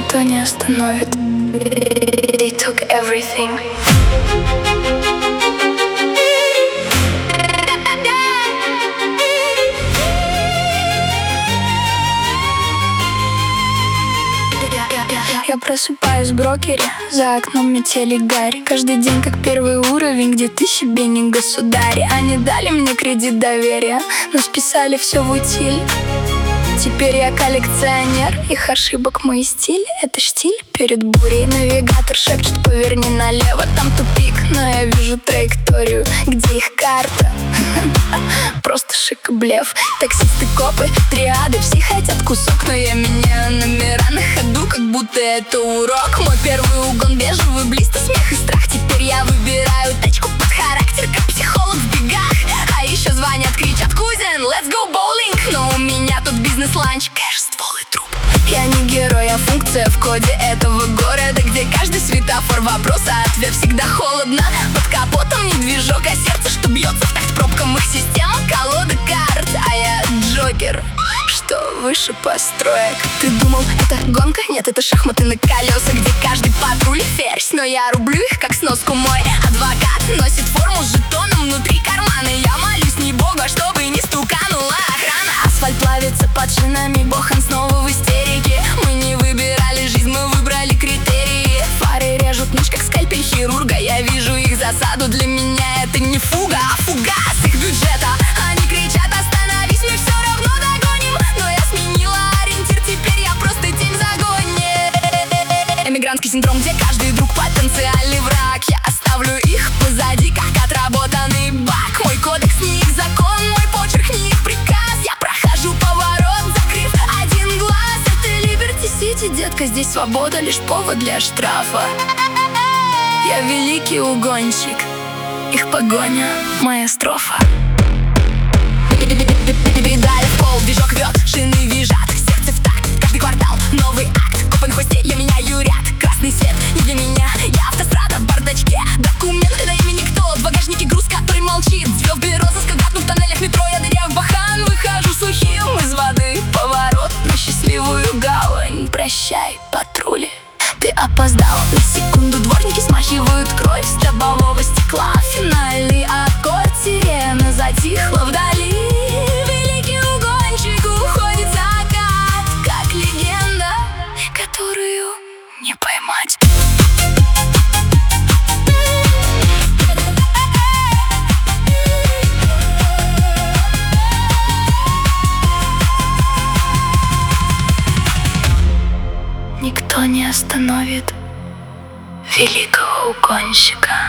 никто не остановит. They took everything. Я просыпаюсь в брокере, за окном метели гарь. Каждый день как первый уровень, где ты себе не государь. Они дали мне кредит доверия, но списали все в утиль. Теперь я коллекционер, их ошибок мой стиль. Это штиль перед бурей. Навигатор шепчет: поверни налево, там тупик. Но я вижу траекторию, где их карта. Просто шик и блеф. Таксисты, копы, триады, все хотят кусок. Но я меняю номера на ходу, как будто это урок. Мой первый угон бежевый, близко смех и страх. Теперь я выбираю тачку под характер, как психолог в бегах. А еще звонят, кричат: кузен, let's go bowling. Но у меня тут бизнес-ланч, кэш, ствол и труп. Я не герой, а функция в коде этого города, где каждый светофор вопрос, а ответ всегда холодно. Под капотом не движок, а сердце, что бьется в такт пробкам. Их система колода карт, а я Джокер, что выше построек. Ты думал, это гонка? Нет, это шахматы на колесах, где каждый патруль ферзь. Но я рублю их, как сноску. Мой адвокат носит форму с жетоном внутри кармана. Я молюсь не богу, а чтобы не стуканула охрана. Асфальт плавится под шинами, Бохан снова в истерике. Мы не выбирали жизнь, мы выбрали критерии. Фары режут ночь, как скальпель хирурга. Я вижу их засаду, для меня это не фуга, а фугас их бюджета. Они кричат: остановись, мы все равно догоним. Но я сменила ориентир, теперь я просто тень в загоне. Эмигрантский синдром, где каждый друг потенциальный враг. Я оставлю их позади, как отработанный бак. Мой кодекс не их закон, мой почерк не их приказ. Я прохожу поворот, закрыв один глаз. Это Liberty City, детка, здесь свобода лишь повод для штрафа. Я великий угонщик, их погоня — моя строфа. Педали в пол, движок вёт, шины визжат, сердце в такт, каждый квартал новый акт. Копы на хвосте, я меняю ряд, красный свет не для меня. Я автострада в бардачке, документы на имя никто. В багажнике груз, который молчит, звезды розыска гатну в тоннелях метро. Я ныряю в Бахан, выхожу сухим из воды. Поворот на счастливую гавань, прощай, патрули. Ты опоздал на секунду, дворники смахивают кровь с лобового стекла. Финальный аккорд, сирена затихла вдали. Великий угонщик уходит в закат, как легенда, которую не поймать. Никто не остановит великого угонщика.